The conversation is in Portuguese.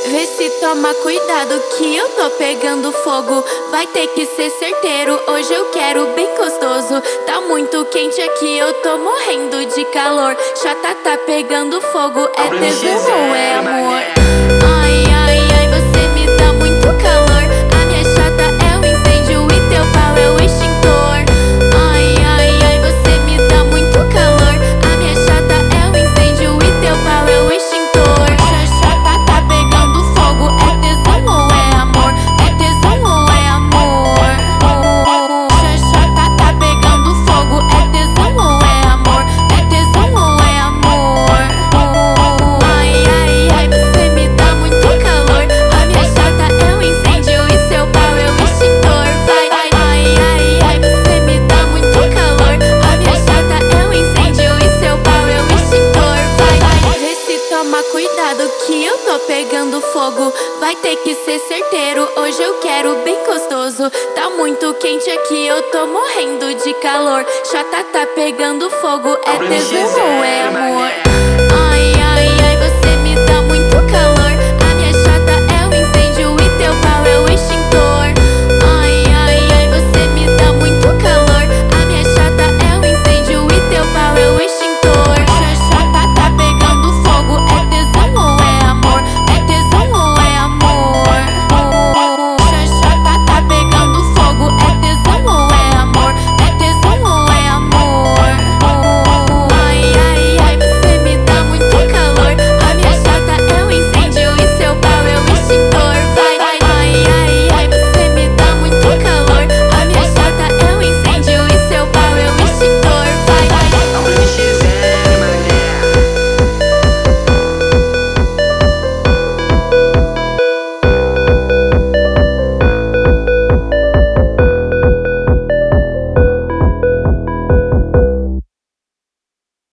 Vê se toma cuidado que eu tô pegando fogo. Vai ter que ser certeiro, hoje eu quero bem gostoso. Tá muito quente aqui, eu tô morrendo de calor. Chata tá pegando fogo, é tesão ou é amor? Ai, ai, ai, você me dá muito calor. A minha chata é o incêndio e teu pau é o extintor. Ai, ai, ai, você me dá muito calor. A minha chata é o incêndio e teu pau é o extintor. Chata tá pegando fogo, é tesão ou é amor? É tesão ou é amor? Chata tá pegando fogo, é tesão ou é amor? É tesão ou é amor? Ai, ai, ai, você me dá muito calor. A minha chata é um incêndio e seu pau é o extintor. Vai, ai, ai, ai, você me dá muito calor. A minha chata é um incêndio e seu pau é o extintor. Vai, vê se toma cuidado que eu tô pegando fogo. Vai ter que ser certeiro, hoje eu quero bem gostoso. Tá muito quente aqui, eu tô morrendo de calor. Chata tá pegando fogo, é tesão ou é amor?